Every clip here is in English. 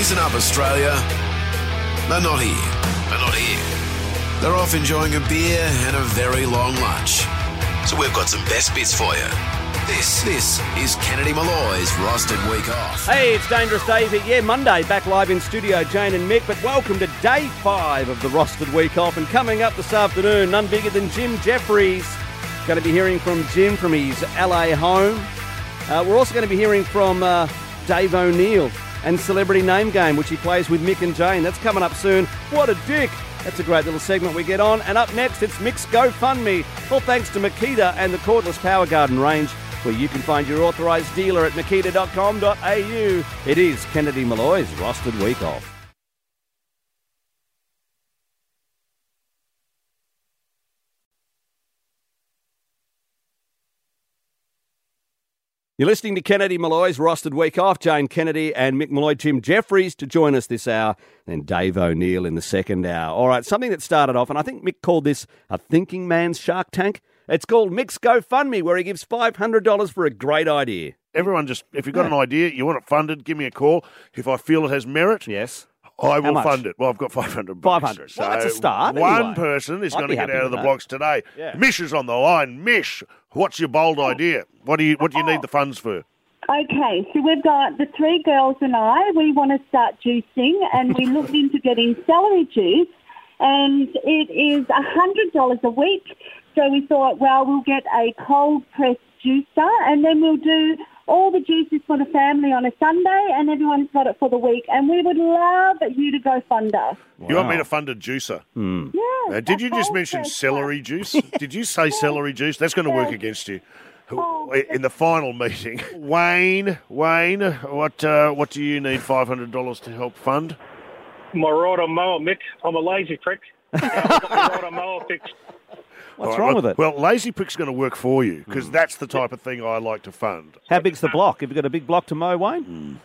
Listen up, Australia. They're not here. They're not here. They're off enjoying a beer and a very long lunch. So we've got some best bits for you. This is Kennedy Malloy's Rostered Week Off. Hey, it's Dangerous Dave here. Yeah, Monday, back live in studio, Jane and Mick. But welcome to day 5 of the Rostered Week Off. And coming up this afternoon, none bigger than Jim Jeffries. Going to be hearing from Jim from his LA home. We're also going to be hearing from Dave O'Neill and Celebrity Name Game, which he plays with Mick and Jane. That's coming up soon. What a dick. That's a great little segment we get on. And up next, it's Mick's GoFundMe. All thanks to Makita and the Cordless Power Garden range, where you can find your authorised dealer at makita.com.au. It is Kennedy Malloy's Rostered Week Off. You're listening to Kennedy Malloy's Rostered Week Off. Jane Kennedy and Mick Malloy, Jim Jeffries to join us this hour, then Dave O'Neill in the second hour. All right, something that started off, and I think Mick called this a thinking man's Shark Tank. It's called Mick's GoFundMe, where he gives $500 for a great idea. Everyone just, if you've got an idea, you want it funded, give me a call. If I feel it has merit, Yes. I will fund it. Well, I've got $500. 500. So Well, that's a start. One Anyway. person is I'd going be to get happy out of with the that. blocks today. Yeah. Mish is on the line. Mish, what's your bold idea? What do you need the funds for? Okay, so we've got the 3 girls and I. We want to start juicing, and we looked into getting celery juice, and it is $100 a week. So we thought, well, we'll get a cold-pressed juicer, and then we'll do all the juices for the family on a Sunday, and everyone's got it for the week. And we would love you to go fund us. You want me to fund a juicer? Yeah. Did you just mention celery juice? Did you say celery juice? That's going to work against you. In the final meeting. Wayne, what do you need $500 to help fund? My rider mower, Mick. I'm a lazy prick. I've got my rider mower fixed. What's wrong with it? Well, Lazy Prick's going to work for you because that's the type of thing I like to fund. How big's the block? Have you got a big block to mow, Wayne?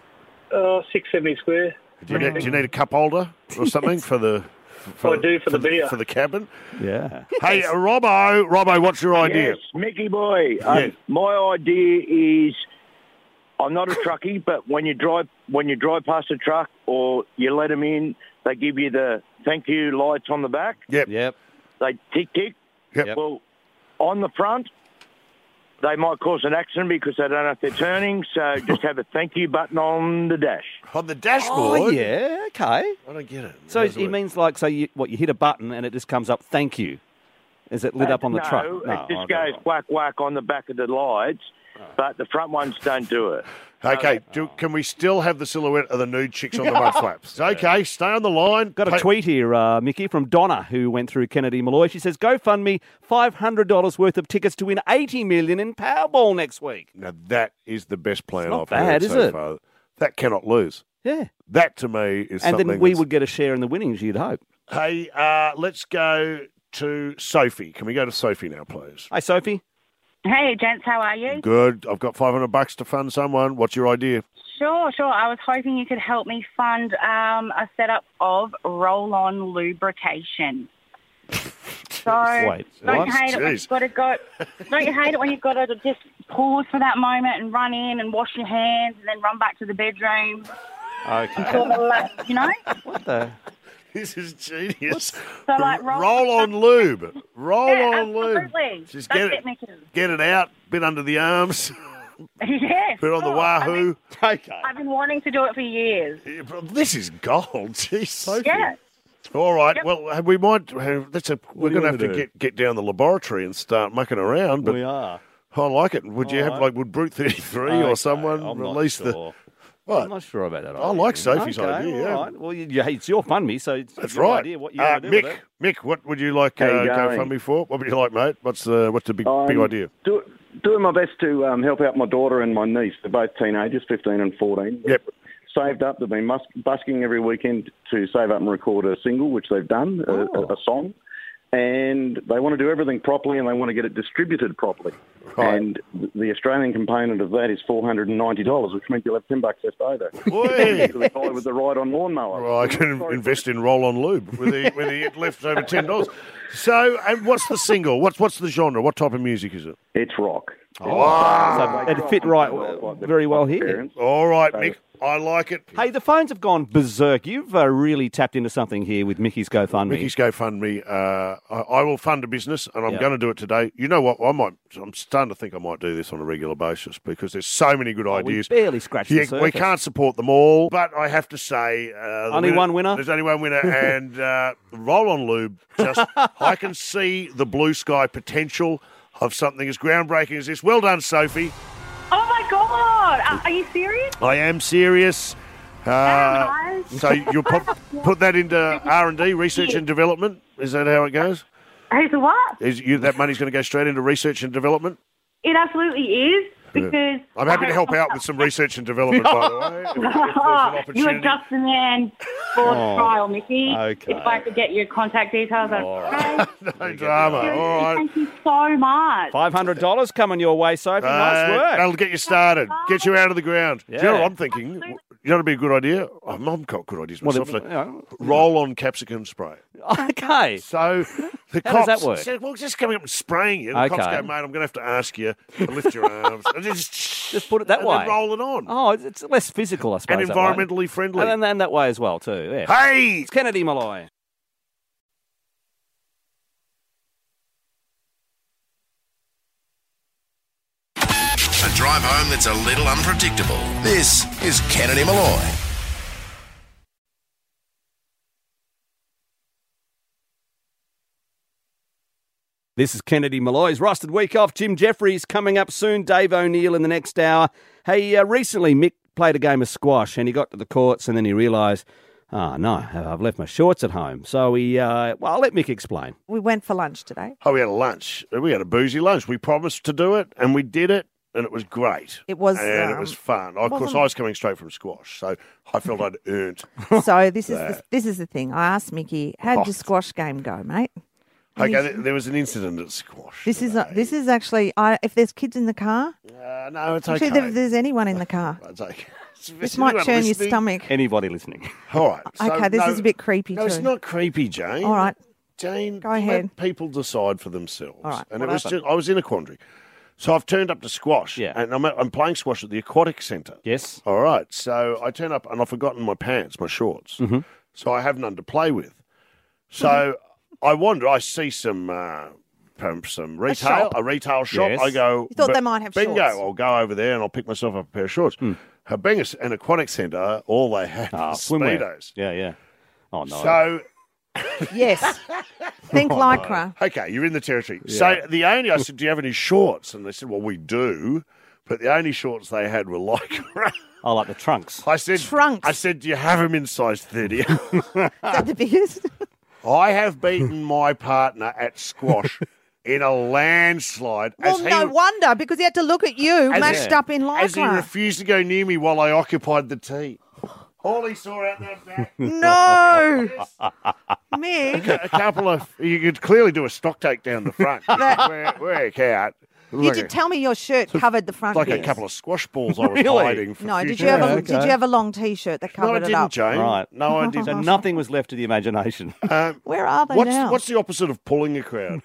670 square. Do you need a cup holder or something for the? I do for the beer. For the cabin. Yeah. Hey, Robbo, what's your idea? Yes, Mickey boy. Yes. My idea is, I'm not a truckie, but when you drive past a truck or you let them in, they give you the thank you lights on the back. Yep. They tick tick. Yep. Well, on the front, they might cause an accident because they don't know if they're turning. So just have a thank you button on the dash. On the dashboard? Oh, yeah, okay. I don't get it. So he means like, you hit a button and it just comes up, thank you. Is it lit up on the truck? No, it just goes whack on the back of the lights, but the front ones don't do it. Okay, can we still have the silhouette of the nude chicks on the mud flaps? Okay, stay on the line. Got a tweet here, Mickey, from Donna, who went through Kennedy Malloy. She says, GoFundMe $500 worth of tickets to win $80 million in Powerball next week. Now, that is the best plan not I've bad, heard is so it? far. That cannot lose. Yeah. That, to me, is And something then we that's- would get a share in the winnings, you'd hope. Hey, let's go to Sophie. Can we go to Sophie now, please? Hey, Sophie. Hey, gents, how are you? Good. I've got $500 to fund someone. What's your idea? Sure. I was hoping you could help me fund a setup of roll-on lubrication. So Wait, don't what? you hate it when you've got to go? Don't you hate it when you've got to just pause for that moment and run in and wash your hands and then run back to the bedroom? Okay. Sort of, you know. What the? This is genius. So like roll on lube. Roll Yeah, on lube. absolutely. Just That's it, Mickey. get it out, bit under the arms, Yeah. put it on the sure. wahoo. Okay. I've been wanting to do it for years. Yeah, but this is gold. Jeez, Sophie. Yeah. All right. Yep. Well, we might. We're do you going to have wanna to do? get down the laboratory and start mucking around. But We are. I like it. Would you All have right. would Brute 33 Okay, or someone I'm release not the? sure. What? I'm not sure about that. I like Sophie's okay, idea, yeah. All right. Well, it's your fund me, so it's That's your right. idea what you want to do with it. Mick, what would you like How you go going? fund me for? What would you like, mate? What's the big idea? Doing my best to help out my daughter and my niece. They're both teenagers, 15 and 14. Yep. Saved up. They've been busking every weekend to save up and record a single, which they've done, a song. And they want to do everything properly and they want to get it distributed properly. Right. And the Australian component of that is $490, which means you'll have $10 left over. Oi. To the guy with the ride-on lawnmower. Well, I can invest in roll-on lube with the left over $10. So, and what's the single? What's the genre? What type of music is it? It's rock. So it'd fit very well here. All right, Mick. I like it. Hey, the phones have gone berserk. You've really tapped into something here with Mickey's GoFundMe. Mickey's GoFundMe. I will fund a business, and I'm going to do it today. You know what? I'm starting to think I might do this on a regular basis because there's so many good ideas. We barely scratched the surface. We can't support them all, but I have to say... only one winner? There's only one winner, and Roll-On Lube, I can see the blue sky potential of something as groundbreaking as this. Well done, Sophie. Oh, my God. Are you serious? I am serious. Nice. So you'll put that into R&D, research and development? Is that how it goes? Hey, so what? That money's going to go straight into research and development? It absolutely is. Because I'm happy to help out with some research and development, by the way. If there's an opportunity. You are just the man for the trial, Mickey. Okay. If I could get your contact details, I'd No drama. All right. Thank you so much. $500 coming your way, Sophie. Nice work. That'll get you started. Get you out of the ground. Yeah. Do you know what I'm thinking? You know what would be a good idea? I've got good ideas myself. Roll-on capsicum spray. Okay. So the How cops does that work? said, well, just coming up and spraying you. The cops Okay. go, mate, I'm going to have to ask you to lift your arms. And Just put it that and way. then roll it on. Oh, it's less physical, I suppose. And that way. environmentally friendly. And that way as well, too. Yeah. Hey! It's Kennedy Malloy. A drive home that's a little unpredictable. This is Kennedy Malloy. This is Kennedy Malloy's Rusted Week Off. Jim Jeffries coming up soon. Dave O'Neill in the next hour. Hey, recently Mick played a game of squash and he got to the courts and then he realised, oh, no, I've left my shorts at home. So I'll let Mick explain. We went for lunch today. Oh, we had a lunch. We had a boozy lunch. We promised to do it and we did it. And it was great. It was, and it was fun. Of course, I was coming straight from squash, so I felt I'd earned. So this is the thing. I asked Mickey, how'd your squash game go, mate? Okay, there was an incident at squash. This is actually. If there's kids in the car, no, it's actually, okay. if there's anyone in the car, It's okay. this might churn your stomach. Anybody listening? All right. Okay, this is a bit creepy No, too. it's not creepy, Jane. All right. Jane, Go ahead. let people decide for themselves. All right, And what it was happened? just, I was in a quandary. So I've turned up to squash, Yeah. and I'm playing squash at the aquatic centre. Yes. All right. So I turn up, and I've forgotten my pants, my shorts. Mm-hmm. So I have none to play with. So I wander. I see some retail, shop. a retail shop. Yes. I go. You thought they might have bingo, shorts. I'll go over there and I'll pick myself up a pair of shorts. Being an aquatic centre, all they had was Swimwear. Speedos. Yeah. Oh, no. So. Yes. Think lycra. Okay, you're in the territory. So I said, do you have any shorts? And they said, well, we do. But the only shorts they had were lycra. I like the trunks. I said, Trunks. I said, do you have them in size 30? Is that the biggest? I have beaten my partner at squash in a landslide. Well, no wonder, because he had to look at you mashed up in As he lycra. refused to go near me while I occupied the tee. All he saw out that back. No. Mick. A couple of... You could clearly do a stock take down the front. Work out. You did tell me your shirt covered the front Like a bits. couple of squash balls I was Really? hiding for No, did future- you have a okay. did you have a long T-shirt that No, I covered it didn't, up? Jane. Right. No, I So didn't. nothing was left to the imagination. Where are they now? What's the opposite of pulling a crowd?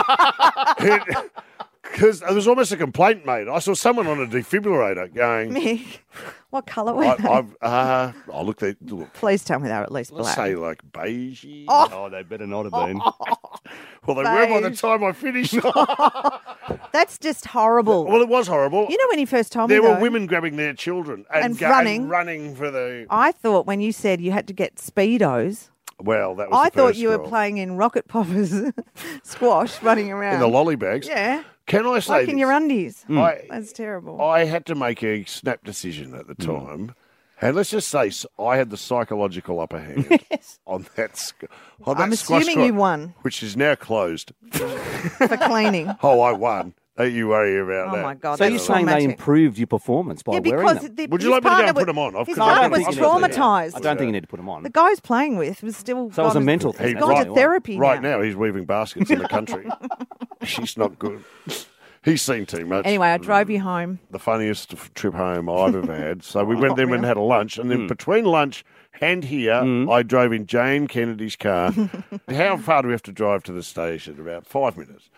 Because there was almost a complaint made. I saw someone on a defibrillator going, Mick, what colour were they? look, Please tell me they were at least let's black. say like beige. Oh, they better not have been. Well, they were by the Beige. time I finished. That's just horrible. Well, it was horrible. You know when you first told There me were though, women grabbing their children And running for the... I thought when you said you had to get Speedos, Well, that was I the thought first you were rule. playing in Rocket Poppers squash running around. In the lolly bags. Yeah. Can I say Like in this? your undies. I- That's terrible. I had to make a snap decision at the time. And let's just say I had the psychological upper hand on that, on that I'm squash assuming court, you won which is now closed. for cleaning. Oh, I won. Don't you worry about Oh that. my God. So that's you're saying they traumatic. improved your performance by Yeah, wearing because them? Would you his like me to go partner and put was- them on? I've His got- I partner don't was think you need to. traumatised. I don't think you need to put them on. The guy he's playing with was still. So it was a mental thing. He's That's gone right. to therapy Right now, he's weaving baskets in the country. She's not good. He's seen too much. Anyway, I drove you home. The funniest trip home I've ever had. So we went there and had a lunch. And then between lunch and here, I drove in Jane Kennedy's car. How far do we have to drive to the station? About 5 minutes.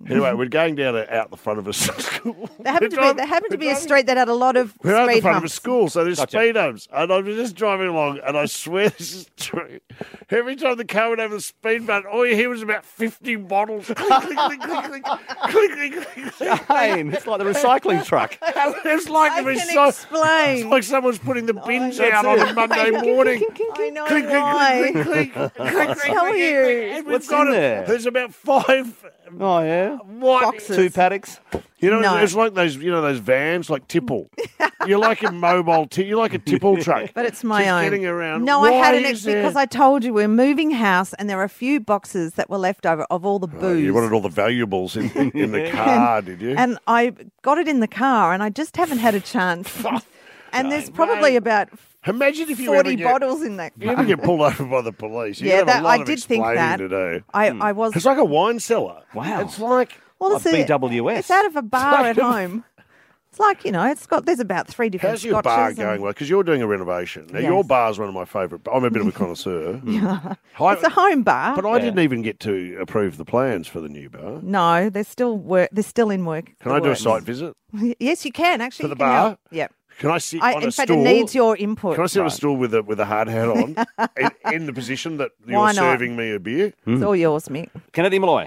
Anyway, we're going down out the front of a school. There happened to be a street that had a lot of We're out the speed front of a humps. school, so there's speed humps. And I'm just driving along, and I swear this is true. Every time the car went over the speed button, all you hear was about 50 bottles. Click, click, click, click, click, click, click, click. Shane, it's like the recycling truck. It's like I it was can explain. It's like someone's putting the bins that's out on it. a Monday morning. I know Click, click, why. click, click, click, click, click, tell click, you. click. And we've What's got in it. there? There's about 5 Oh, yeah? Boxes. 2 paddocks. You know, No. it's like those, those vans, like Tipple. You're like a mobile, you're like a Tipple truck. But it's my Just own. getting around. No, Why I had an is there- because I told you we're moving house and there are a few boxes that were left over of all the booze. Oh, you wanted all the valuables in the car, did you? And I got it in the car and I just haven't had a chance. And there's probably mate. about Imagine if you 40 ever get, bottles in that you ever car. get pulled over by the police. You Yeah, have a that lot I of did think explaining that. to do. I was. It's like a wine cellar. Wow. It's like Well, it's Like BWS. It's out of a bar at home. It's like there's about 3 different how's your scotches. bar and- going? Well, because you're doing a renovation. Now, Yes. your bar's one of my favourite. I'm a bit of a connoisseur. It's a home bar. But I didn't even get to approve the plans for the new bar. No, they're still in work. Can I do a site visit? Yes, you can actually. For the You can bar? help. Yep. Can I sit I, on in a fact, stool? it needs your input. Can I sit on a stool with a hard hat on in the position that you're Why not? serving me a beer? It's all yours, Mick. Kennedy Malloy.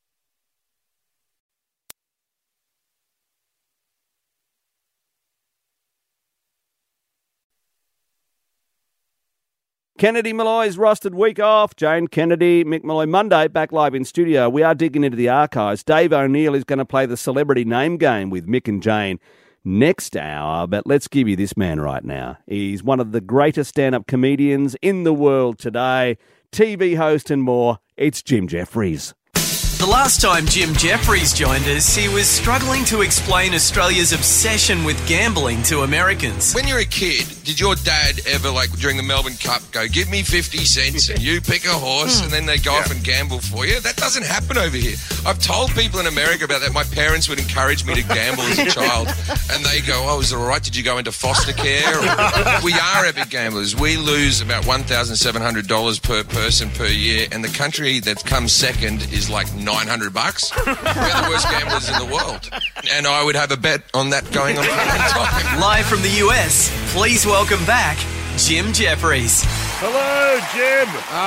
Kennedy Malloy's rostered week off. Jane Kennedy, Mick Malloy, Monday, back live in studio. We are digging into the archives. Dave O'Neill is going to play the celebrity name game with Mick and Jane next hour, but let's give you this man right now. He's one of the greatest stand-up comedians in the world today, TV host and more. It's Jim Jeffries. The last time Jim Jeffries joined us, he was struggling to explain Australia's obsession with gambling to Americans. When you're a kid, did your dad ever, like during the Melbourne Cup, go, give me 50 cents and you pick a horse and then they go off and gamble for you? That doesn't happen over here. I've told people in America about that. My parents would encourage me to gamble as a child and they go, oh, is it all right? Did you go into foster care? We are epic gamblers. We lose about $1,700 per person per year, and the country that comes second is like $900. We're the worst gamblers in the world. And I would have a bet on that going on for a long time. Live from the US, please welcome back Jim Jeffries. Hello, Jim.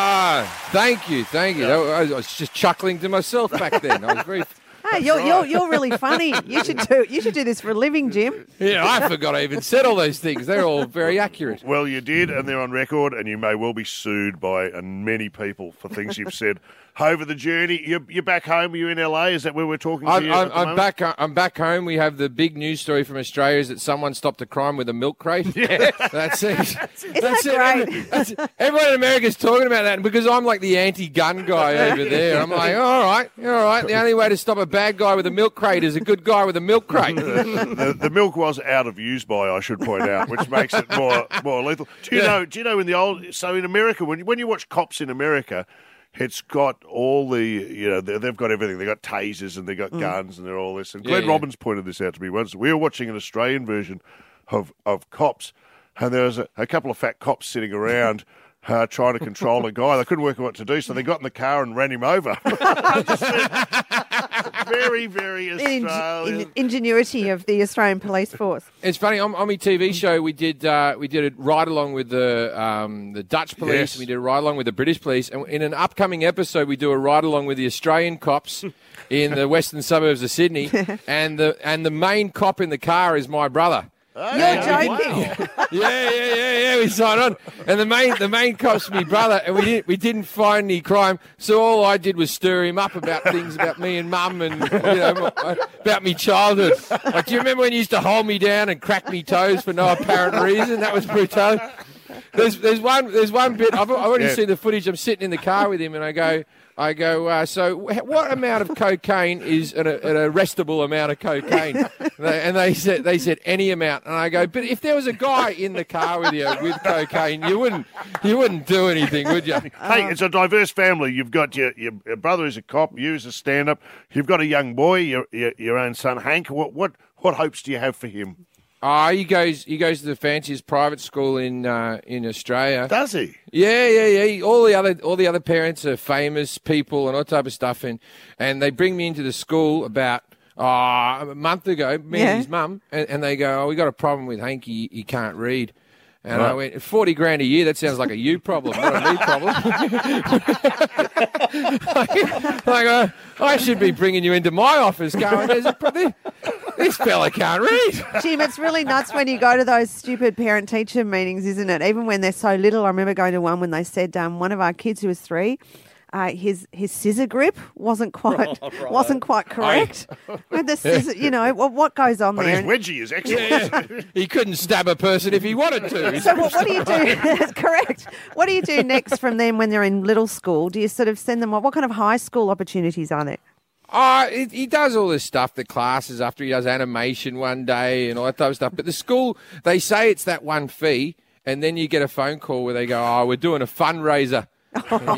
Thank you. I was just chuckling to myself back then. I was very... Hey, you're really funny. You should do this for a living, Jim. Yeah, I forgot I even said all those things. They're all very accurate. Well, you did, and they're on record, and you may well be sued by many people for things you've said over the journey. You're back home. Are you in LA? Is that where we're talking to you? I'm back. I'm back home. We have the big news story from Australia is that someone stopped a crime with a milk crate. Yeah, that's it. Isn't that great? Everyone in America's talking about that, and because I'm like the anti-gun guy over there, I'm like, all right. The only way to stop a bad guy with a milk crate is a good guy with a milk crate. The milk was out of use by, I should point out, which makes it more lethal. Do you know in the old? So in America, when you watch Cops in America, it's got all the, they've got everything. They've got tasers and they've got guns and they're all this. And Glenn Robbins pointed this out to me once. We were watching an Australian version of Cops, and there was a couple of fat cops sitting around trying to control a guy. They couldn't work out what to do, so they got in the car and ran him over. Very, very Australian. Ingenuity of the Australian Police Force. It's funny. On my TV show, we did a ride along with the Dutch police. Yes. And we did a ride along with the British police. And in an upcoming episode, we do a ride along with the Australian cops in the western suburbs of Sydney. And the main cop in the car is my brother. You're joking. Yeah. We signed on, and the main cop's my brother, and we didn't find any crime. So all I did was stir him up about things about me and Mum, and about me childhood. Like, do you remember when you used to hold me down and crack me toes for no apparent reason? That was brutal. There's one bit. I've already seen the footage. I'm sitting in the car with him, and I go. So what amount of cocaine is an arrestable amount of cocaine? And they said any amount. And I go, but if there was a guy in the car with you with cocaine, you wouldn't do anything, would you? Hey, it's a diverse family. You've got your brother who's a cop, you as a stand-up. You've got a young boy, your own son Hank. What hopes do you have for him? Oh, he goes to the fanciest private school in Australia. Does he? Yeah. All the other parents are famous people and all type of stuff, and they bring me into the school about a month ago, me and his mum, and they go, "Oh, we got a problem with Hanky. He can't read." And I went, $40,000 a year, that sounds like a you problem, not a me problem. I should be bringing you into my office going, this fella can't read. Jim, it's really nuts when you go to those stupid parent-teacher meetings, isn't it? Even when they're so little. I remember going to one when they said one of our kids who was 3, his scissor grip wasn't quite correct. With the scissor, what goes on but there? But his wedgie is excellent. Yeah. He couldn't stab a person if he wanted to. So what do you do? That's correct. What do you do next from them when they're in little school? Do you sort of send them what kind of high school opportunities are there? He does all this stuff, the classes, after he does animation one day and all that type of stuff. But the school, they say it's that one fee, and then you get a phone call where they go, we're doing a fundraiser. And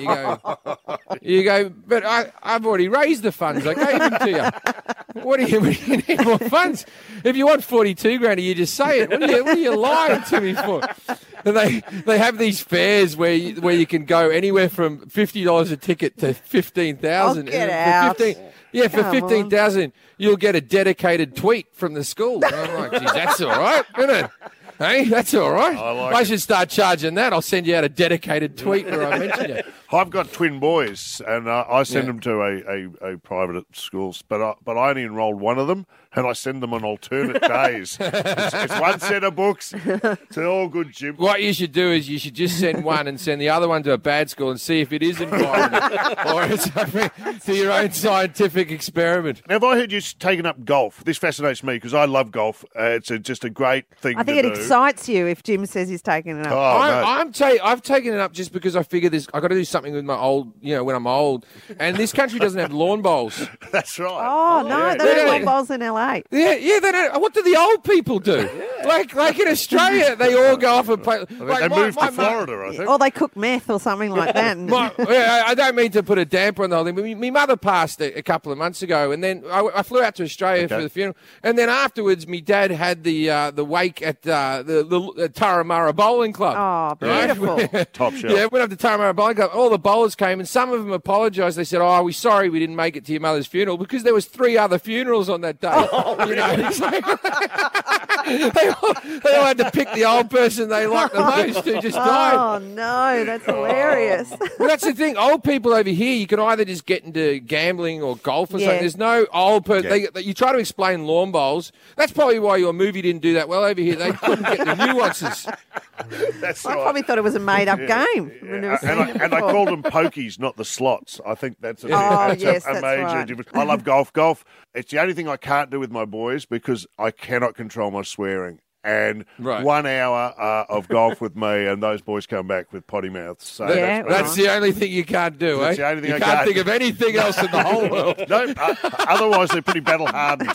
you go, but I've already raised the funds. I gave them to you. What do you need more funds? If you want $42,000 a year, just say it. What are you lying to me for? And they have these fairs where you can go anywhere from $50 a ticket to $15,000. Get out. For $15,000, you'll get a dedicated tweet from the school. And I'm like, geez, that's all right, isn't it? Hey, that's all right. I should start charging that. I'll send you out a dedicated tweet where I mention you. I've got twin boys, and I send them to a private schools, but I only enrolled one of them, and I send them on alternate days. It's one set of books. It's all good, Jim. What you should do is you should just send one and send the other one to a bad school and see if it is environment or it's to your own scientific experiment. Now, have I heard you taking up golf? This fascinates me because I love golf. It's just a great thing I think to it do. excites you if Jim says he's taking it up. I've taken it up just because I figure I've got to do something with my old, when I'm old. And this country doesn't have lawn bowls. That's right. Oh, no, they don't have lawn bowls in LA. Yeah, they don't. What do the old people do? Like in Australia, they all go off and play. They moved to Florida, I think. Or they cook meth or something like that. I don't mean to put a damper on the whole thing, but my mother passed a couple of months ago, and then I flew out to Australia for the funeral, and then afterwards, my dad had the wake at the Turramurra Bowling Club. Oh, beautiful. Right? Top shelf. Yeah, went up to Turramurra Bowling Club. All the bowlers came, and some of them apologised. They said, we're sorry we didn't make it to your mother's funeral, because there was 3 other funerals on that day. They all had to pick the old person they liked the most who just died. Oh, no, that's hilarious. Well, that's the thing. Old people over here, you can either just get into gambling or golf or something. There's no old person. You try to explain lawn bowls. That's probably why your movie didn't do that well over here. They couldn't get the nuances. That's I right. probably thought it was a made-up game. Yeah. And I called them pokies, not the slots. I think that's a that's major right. difference. I love golf. Golf, it's the only thing I can't do with my boys because I cannot control my swearing. And 1 hour of golf with me, and those boys come back with potty mouths. So that's the only thing you can't do, that's the only thing you I can't think of anything else in the whole world. No, otherwise they're pretty battle hardened.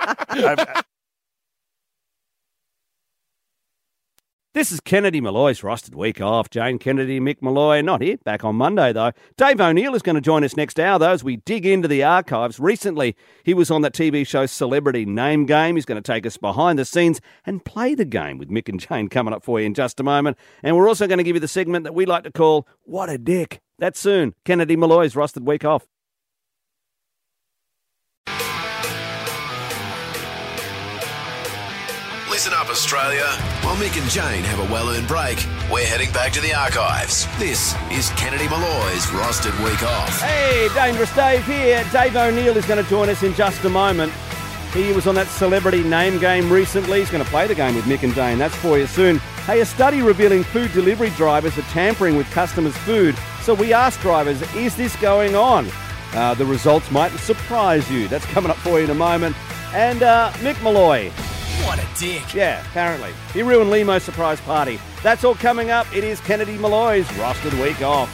This is Kennedy Malloy's Rostered Week Off. Jane Kennedy, Mick Malloy, not here, back on Monday though. Dave O'Neill is going to join us next hour though as we dig into the archives. Recently, he was on that TV show Celebrity Name Game. He's going to take us behind the scenes and play the game with Mick and Jane coming up for you in just a moment. And we're also going to give you the segment that we like to call What a Dick. That's soon. Kennedy Malloy's Rostered Week Off. Listen up, Australia. While Mick and Jane have a well-earned break, we're heading back to the archives. This is Kennedy Malloy's Rostered Week Off. Hey, Dangerous Dave here. Dave O'Neill is going to join us in just a moment. He was on that Celebrity Name Game recently. He's going to play the game with Mick and Jane. That's for you soon. Hey, a study revealing food delivery drivers are tampering with customers' food. So we asked drivers, is this going on? The results might surprise you. That's coming up for you in a moment. And Mick Malloy. What a dick. Yeah, apparently. He ruined Lemo's surprise party. That's all coming up. It is Kennedy Malloy's Rostered Week Off.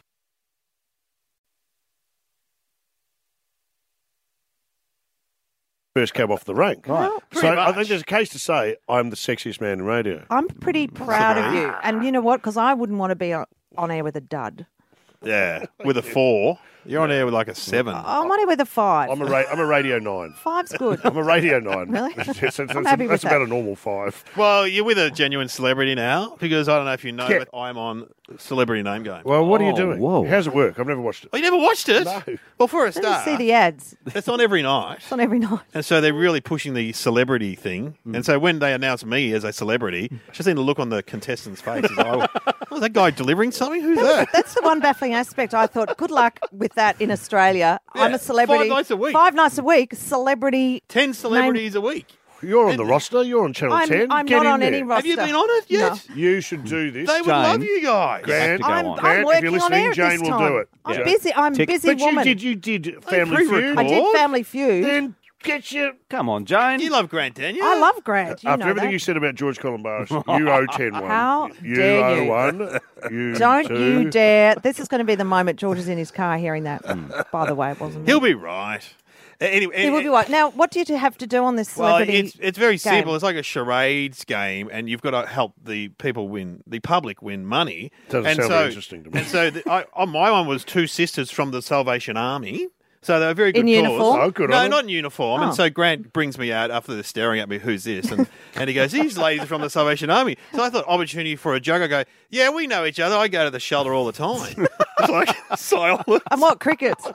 First cab off the rank. Right. So I think there's a case to say I'm the sexiest man in radio. I'm pretty proud of you. And you know what? Because I wouldn't want to be on air with a dud. Yeah, with a 4. You're on air with like a 7. I'm on it with a 5. I'm a Radio 9. 5's good. I'm a Radio 9. Really? I'm happy with that's that. about a normal 5. Well, you're with a genuine celebrity now because I don't know if you know, but I'm on Celebrity Name Game. Well, what are you doing? whoa. How's it work? I've never watched it. Oh, you never watched it? No. Well, for a Let me start, see the ads. it's on every night. It's on every night. And so they're really pushing the celebrity thing. And so when they announce me as a celebrity, just seen the look on the contestants' faces. Was that guy delivering something? Who's that? That's the one baffling aspect. I thought, good luck with that in Australia. I'm a celebrity. 5 nights a week. 5 nights a week. Celebrity. 10 celebrities a week. You're on the roster. You're on Channel 10. I'm Get not in on there. any roster. Have you been on it yet? You should do this. They would love you guys. Grant, I'm Grant, if working you're on air listening, at Jane this will time. do it. I'm Yeah. busy. I'm a busy But woman. you did Family Feud. I did Family Feud. Then get your... Come on, Jane. You love Grant, don't you? I love Grant. You After know everything that. you said about George Columbaris, you owe 10-1. How you dare owe you. 1. You Don't 2. you dare. This is going to be the moment George is in his car hearing that. By the way, it wasn't me. He'll be right. Anyway, He will be right. Now, what do you have to do on this well, celebrity it's very game? simple. It's like a charades game, and you've got to help the public win money. Doesn't and sound so, very interesting to me. And so my one was 2 sisters from the Salvation Army. So they were very good In cause. uniform? Oh, good No, on them. not in uniform. Oh. And so Grant brings me out after they're staring at me, who's this? And he goes, these ladies are from the Salvation Army. So I thought, opportunity for a joke. I go, yeah, we know each other. I go to the shelter all the time. It's like silence. And what, crickets?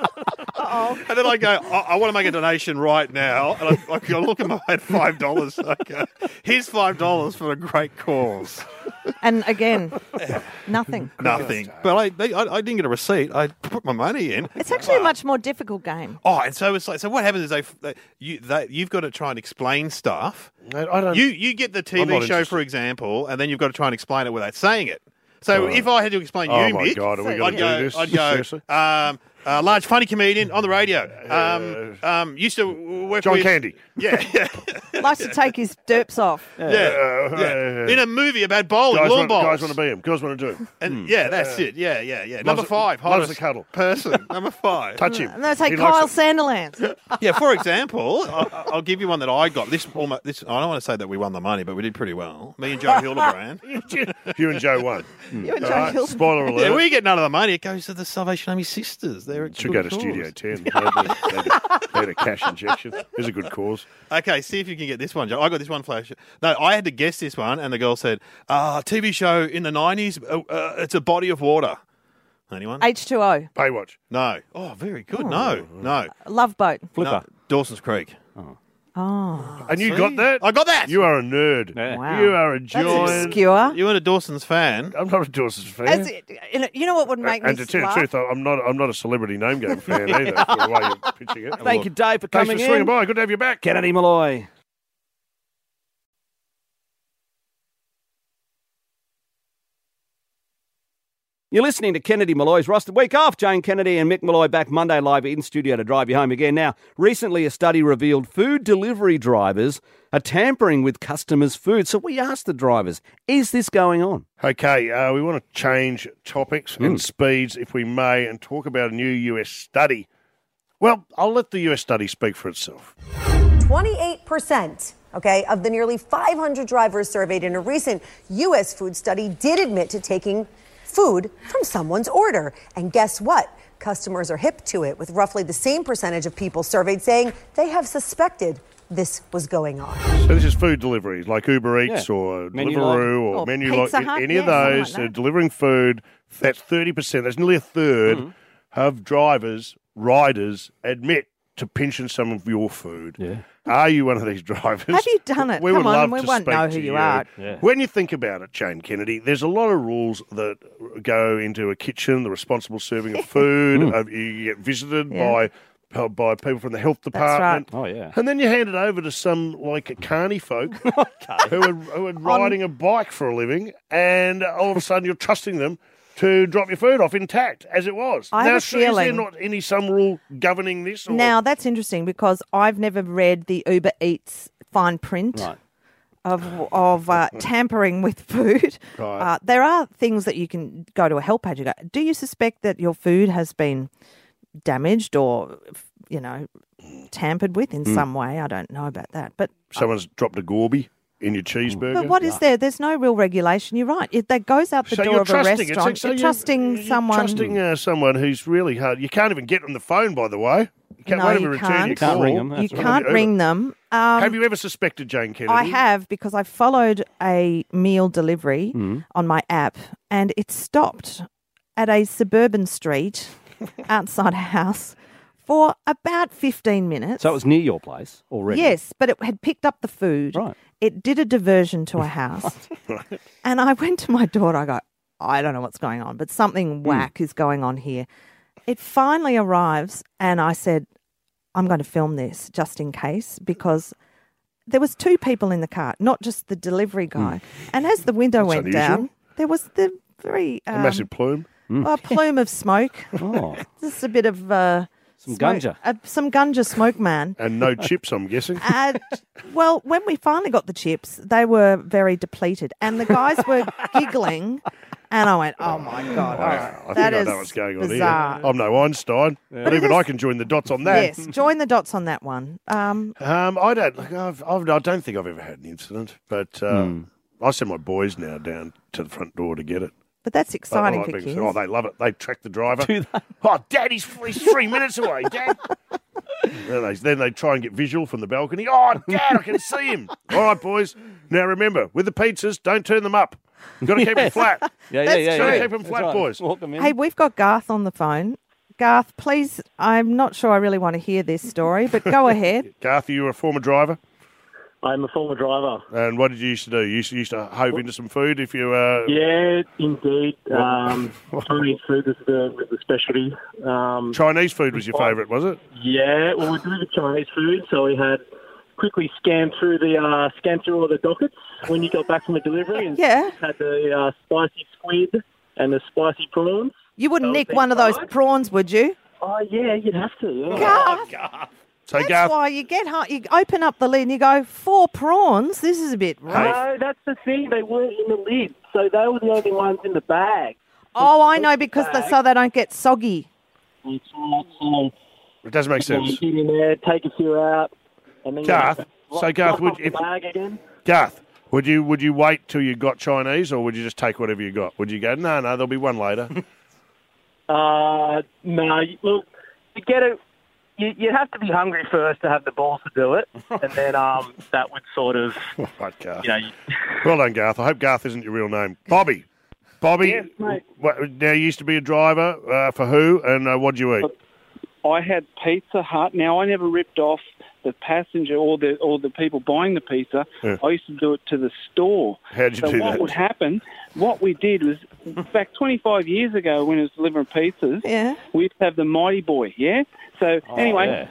And then I go, I want to make a donation right now. And I look at my I had $5. So I go, here's $5 for a great cause. And again, nothing. Nothing. But I didn't get a receipt. I put my money in. It's actually a much more difficult game. Oh, and so it's like, so what happens is you've got to try and explain stuff. I don't... You get the I'm TV not show, interested. for example, and then you've got to try and explain it without saying it. So if I had to explain Oh, you, my Mick, God, are we gonna do this? I'd go, Seriously? large funny comedian on the radio. Used to work John with... Candy. Yeah, yeah. Likes to take his derps off. Yeah. In a movie about bowling, lawn bowls. Guys want to be him. Girls want to do him. And that's it. Yeah. Number 5, Loves hottest the cuddle. person. Number 5. Touch him. And they say He likes Kyle it. Sanderlands. Yeah, for example, I'll give you one that I got. This I don't want to say that we won the money, but we did pretty well. Me and Joe Hildebrand. You and Joe won. You and All Joe right, Hill. spoiler alert. Yeah, we get none of the money. It goes to the Salvation Army sisters. They're Should go to Studio 10. They had a cash injection. It's a good cause. Okay, see if you can get this one, Joe. I got this one flash. No, I had to guess this one, and the girl said, TV show in the 90s, it's a body of water. Anyone? H2O. Baywatch. No. Oh, very good. No. Love Boat. Flipper. No. Dawson's Creek. Oh. And you got that? I got that. You are a nerd. Yeah. Wow. You are a That's giant. obscure. You weren't a Dawson's fan. I'm not a Dawson's fan. As you know what would make And me to tell you the laugh? truth, I'm not a celebrity name game fan either. For the way you're pitching it. Thank you, Dave, for Thanks coming for swinging in. by. Good to have you back. Kennedy Malloy. You're listening to Kennedy Malloy's Roster Week Off. Jane Kennedy and Mick Malloy back Monday live in studio to drive you home again. Now, recently a study revealed food delivery drivers are tampering with customers' food. So we asked the drivers, is this going on? Okay, we want to change topics and speeds, if we may, and talk about a new US study. Well, I'll let the US study speak for itself. 28%, of the nearly 500 drivers surveyed in a recent U.S. food study did admit to taking food from someone's order. And guess what? Customers are hip to it, with roughly the same percentage of people surveyed saying they have suspected this was going on. So this is food deliveries like Uber Eats or Menu Deliveroo Log. or Or Menu Pizza Log, Hut, any of yeah, something those, like that. delivering food. That's 30%. That's nearly a third of drivers, riders admit to pinching some of your food. Yeah. Are you one of these drivers? Have you done it? We Come would on, love we to won't speak know to who you are. Yeah. When you think about it, Jane Kennedy, there's a lot of rules that go into a kitchen, the responsible serving of food. You get visited by people from the health department. Oh, yeah. And then you hand it over to some, like, carny folk who are riding a bike for a living, and all of a sudden you're trusting them to drop your food off intact, as it was. I have now, a is there feeling- not some rule governing this? Or? Now, that's interesting because I've never read the Uber Eats fine print. Right. Of tampering with food. Right. There are things that you can go to a help page and go, do you suspect that your food has been damaged or, tampered with in some way? I don't know about that. But Someone's dropped a Gorby in your cheeseburger. But what is there? There's no real regulation. You're right. That goes out the So door you're of a trusting it. restaurant. So you're trusting someone. Trusting someone who's really hard. You can't even get on the phone, by the way. You can't No, wait you to return can't. your You call. can't ring 'em, You can't ring them. Have you ever suspected Jane Kennedy? I have, because I followed a meal delivery on my app, and it stopped at a suburban street outside a house for about 15 minutes. So it was near your place already? Yes, but it had picked up the food. Right. It did a diversion to a house. And I went to my daughter, I go, I don't know what's going on, but something whack is going on here. It finally arrives, and I said, I'm going to film this just in case, because there was 2 people in the car, not just the delivery guy. And as the window That's went unusual. down, there was the very... A massive plume. a plume of smoke. Oh. Just a bit of... Some ganja. Some ganja smoke, man. And no chips, I'm guessing. Well, when we finally got the chips, they were very depleted. And the guys were giggling. And I went, oh, my God. All right. I That think I is know what's going on bizarre. here. I'm no Einstein, but even I can join the dots on that. Yes, join the dots on that one. I don't. Look, I don't think I've ever had an incident, but I send my boys now down to the front door to get it. But that's exciting for Like kids. Oh, they love it. They track the driver. Do they? Oh, Dad, he's 3 minutes away, Dad. Then they try and get visual from the balcony. Oh, Dad, I can see him. All right, boys. Now remember, with the pizzas, don't turn them up. You've got to keep them flat. Yeah, That's yeah. true. Keep them flat, That's right. boys. Walk them in. Hey, we've got Garth on the phone. Garth, please, I'm not sure I really want to hear this story, but go ahead. Garth, you were a former driver, I'm a former driver. and what did you used to do? You used to hove into some food if you. Yeah, indeed. Chinese food was the specialty. Chinese food was your favourite, was it? Yeah, well, we delivered Chinese food, so we had quickly scanned through all the dockets when you got back from the delivery, and Yeah. had the spicy squid and the spicy prawns. You wouldn't nick one of those prawns, would you? Oh yeah, you'd have to. Yeah. Garth, So, that's Garth, why you get hot. You open up the lid and you go, 4 prawns? This is a bit rough. No, that's the thing. They weren't in the lid, so they were the only ones in the bag. Oh, I know, because so they don't get soggy. It's all it does make sense. get in there, take a few out, and then Garth, you so Garth, lock off the bag again. Garth, would you wait till you got Chinese, or would you just take whatever you got? Would you go, no, there'll be one later? No, look, to get it, you have to be hungry first to have the balls to do it, and then that would sort of, Right, Garth. you know. Well done, Garth. I hope Garth isn't your real name. Bobby, Yes, mate. now you used to be a driver for who, and what'd you eat? I had Pizza Hut. Now, I never ripped off the passenger or the people buying the pizza. Yeah. I used to do it to the store. How'd you so do what that? would happen, what we did was, back 25 years ago when I was delivering pizzas, we'd have the Mighty Boy, yeah? So, anyway,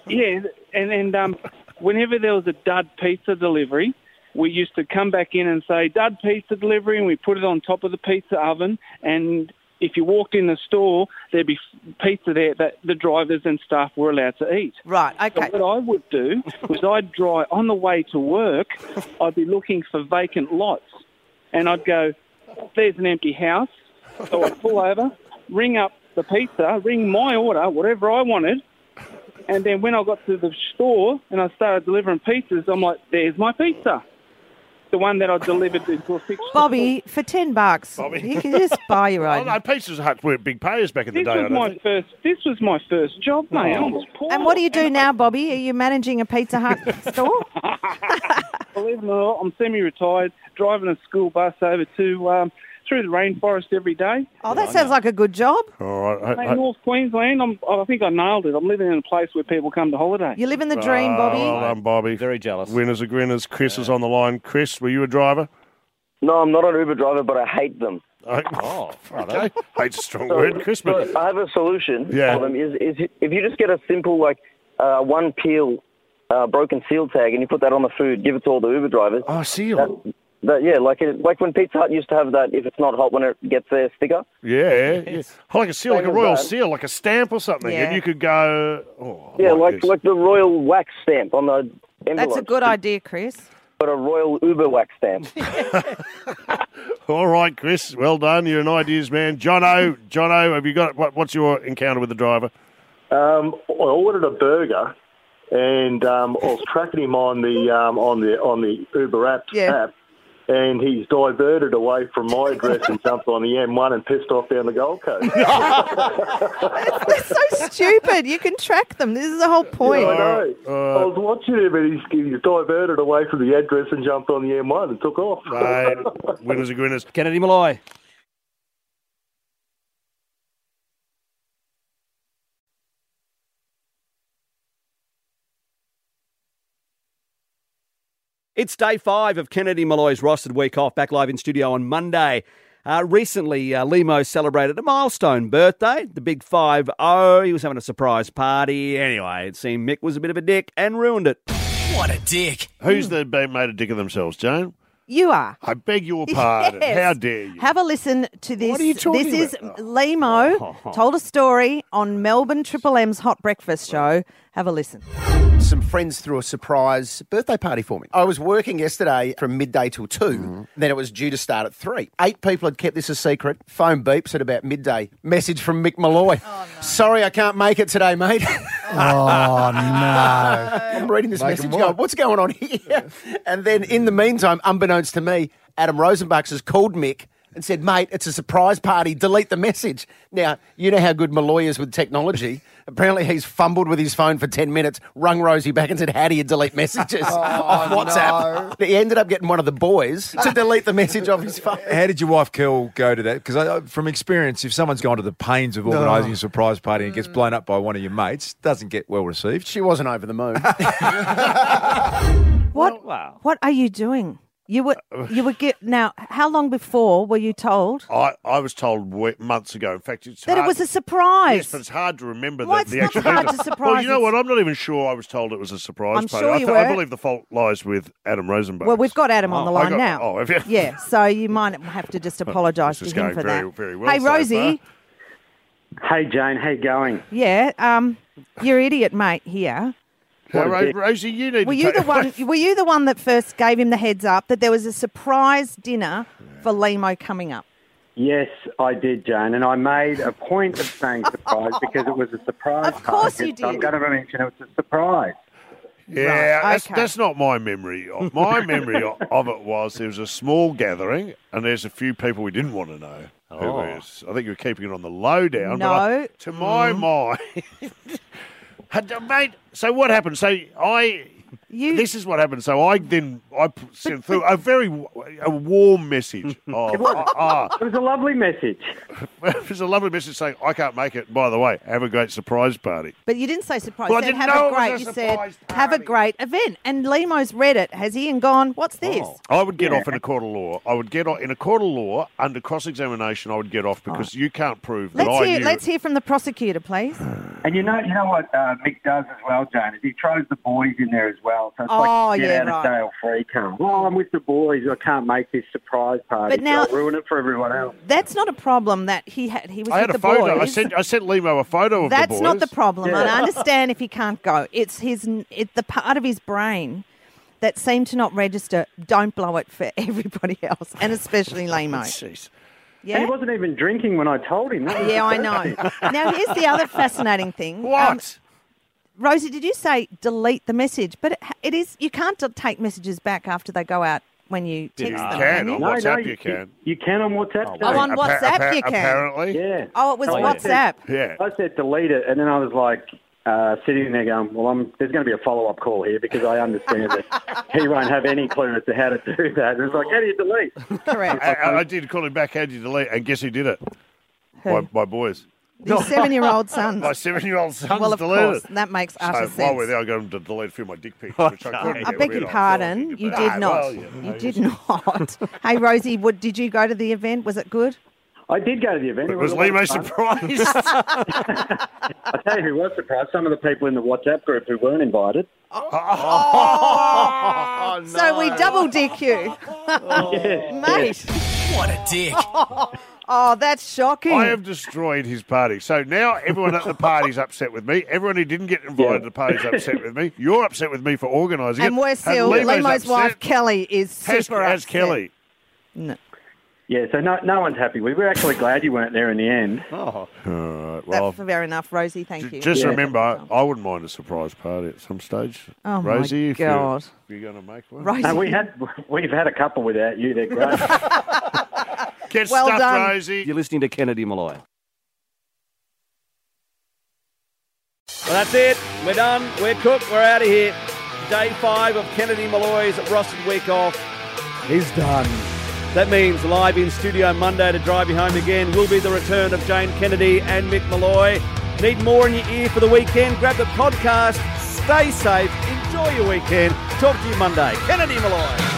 and whenever there was a dud pizza delivery, we used to come back in and say, dud pizza delivery, and we put it on top of the pizza oven, and if you walked in the store, there'd be pizza there that the drivers and staff were allowed to eat. Right, okay. So what I would do was I'd drive on the way to work, I'd be looking for vacant lots. And I'd go, there's an empty house. So I'd pull over, ring up the pizza, ring my order, whatever I wanted. And then when I got to the store and I started delivering pizzas, I'm like, there's my pizza. The one that I delivered to a fixed Bobby, for $10, you can just buy your own. Oh, no, Pizza Hut were big payers back in the This day. I was don't my think. first. This was my first job, mate. I was poor. And what do you do now, Bobby? Are you managing a Pizza Hut store? Believe it or not, I'm semi-retired, driving a school bus over to through the rainforest every day. Oh, that sounds like a good job. All right. Hey, North Queensland, I think I nailed it. I'm living in a place where people come to holiday. You live in the dream, Bobby. Well done, Bobby. Very jealous. Winners are grinners. Chris is on the line. Chris, were you a driver? No, I'm not an Uber driver, but I hate them. Oh, okay. Hate's a strong So- word, Chris. But so I have a solution Yeah. for them. Is if you just get a simple, one peel broken seal tag and you put that on the food, give it to all the Uber drivers. Oh, seal. Like when Pizza Hut used to have that, if it's not hot when it gets there sticker. yeah. Oh, like a seal, like a Same as royal that. seal, like a stamp or something. Yeah. And you could go, oh, Yeah, like this. like the royal wax stamp on the envelope. That's a good idea, Chris. But a royal Uber wax stamp. All right, Chris. Well done. You're an ideas man. Jono, have you got what's your encounter with the driver? I ordered a burger, and I was tracking him on the Uber app, and he's diverted away from my address and jumped on the M1 and pissed off down the Gold Coast. That's so stupid. You can track them. This is the whole point. Yeah, I know. I was watching him, and he's diverted away from the address and jumped on the M1 and took off. Winners are winners. Kennedy Malloy. It's day 5 of Kennedy Malloy's rostered week off, back live in studio on Monday. Recently, Limo celebrated a milestone birthday, the big 5-0. He was having a surprise party. Anyway, it seemed Mick was a bit of a dick and ruined it. What a dick. Who's made a dick of themselves, Joan? You are. I beg your pardon. Yes. How dare you? Have a listen to this. What are you talking This about? is Limo told a story on Melbourne Triple M's Hot Breakfast show. Have a listen. Some friends threw a surprise birthday party for me. I was working yesterday from midday till 2. Then it was due to start at 3. 8 people had kept this a secret. Phone beeps at about midday. Message from Mick Malloy. Oh, no. Sorry, I can't make it today, mate. Oh, no. I'm reading this message going, what's going on here? And then in the meantime, unbeknownst to me, Adam Rosenbachs has called Mick and said, mate, it's a surprise party. Delete the message. Now, you know how good Malloy is with technology. Apparently he's fumbled with his phone for 10 minutes, rung Rosie back and said, how do you delete messages off WhatsApp? No. He ended up getting one of the boys to delete the message off his phone. How did your wife, Kel, go to that? Because from experience, if someone's gone to the pains of organising a surprise party and gets blown up by one of your mates, it doesn't get well received. She wasn't over the moon. What are you doing? You were now. How long before were you told I was told months ago. In fact, it's that hard, it was a surprise? Yes, but it's hard to remember Why, the it's actual not hard details. to surprise. Well, you know what? I'm not even sure I was told it was a surprise I'm party. sure you I were. believe the fault lies with Adam Rosenbach. Well, we've got Adam on the line now. Oh, have you? Yeah, so you might have to just apologise to This is him going for very, that. very well Hey, so Rosie. Hey, Jane, how you going? Yeah, you're idiot, mate. Here. Rosie, you need Were to you the one? Were you the one that first gave him the heads up that there was a surprise dinner for Limo coming up? Yes, I did, Jane, and I made a point of saying surprise because it was a surprise. Of course party. you did. I'm going to mention it was a surprise. Yeah, Right, that's not my memory. My memory of it was there was a small gathering and there's a few people we didn't want to know who it is. I think you were keeping it on the low down. No. But to my mind... Mate, so what happened? So this is what happened. So I sent through a warm message. It was a lovely message. It was a lovely message saying, I can't make it. By the way, have a great surprise party. But you didn't say surprise. Well, you I said didn't have know a it was great. a You said surprise have a great event. And Limo's read it, has he? And gone, what's this? I would get off in a court of law. I would get off in a court of law under cross-examination. I would get off because you can't prove that I knew. Let's hear from the prosecutor, please. And you know what Mick does as well, Jane, is he throws the boys in there as well. So it's like get out of jail free card. Well, I'm with the boys. I can't make this surprise party. But now- so I'll ruin it for everyone else. That's not a problem that he was I had with a the photo. boys. I sent Limo a photo of the boys. That's not the problem. And Yeah. I understand if he can't go. It's the part of his brain that seemed to not register. Don't blow it for everybody else, and especially Limo. Jeez. Yeah? And he wasn't even drinking when I told him. That was Yeah, I the know. first thing. Now, here's the other fascinating thing. What? Rosie, did you say delete the message? But it is you can't take messages back after they go out when you text them. You can. Can you? On WhatsApp you can. You can on WhatsApp. Oh, on WhatsApp you can. Apparently. Yeah. Oh, it was I WhatsApp. Yeah. I said delete it, and then I was like sitting there going, well, there's going to be a follow-up call here because I understand that he won't have any clue as to how to do that. It was like, how do you delete? Correct. I did call him back. How did you delete? And guess who did it? My boys. Your 7-year-old son. My 7-year-old son's Well, of deleted course, it. that makes utter So while sense. we're there, I got him to delete a few of my dick pics, which I couldn't I get beg rid your of. pardon. You did not. well, yeah, You did not. Hey, Rosie, did you go to the event? Was it good? I did go to the event. But was a lot Limo of fun. surprised? I tell you who was surprised. Some of the people in the WhatsApp group who weren't invited. Oh, so we double dick you. Mate. What a dick. Oh, that's shocking. I have destroyed his party. So now everyone at the party's upset with me. Everyone who didn't get invited to the party's upset with me. You're upset with me for organising it. And we're still, Limo's Limo's upset. wife, Kelly, is super Has upset. Kelly. No. Yeah, so no one's happy. We were actually glad you weren't there in the end. Oh. All right. Well, That's fair enough, Rosie. Thank you. just remember, I wouldn't mind a surprise party at some stage. Oh, my Rosie, if God. you're going to make one. Rosie. No, we've had a couple without you. They're great. Get Well stuffed, done. Rosie. You're listening to Kennedy Malloy. Well, that's it. We're done. We're cooked. We're out of here. Day 5 of Kennedy Malloy's Rostered Week Off is done. That means live in studio Monday to drive you home again will be the return of Jane Kennedy and Mick Malloy. Need more in your ear for the weekend? Grab the podcast. Stay safe. Enjoy your weekend. Talk to you Monday. Kennedy Malloy.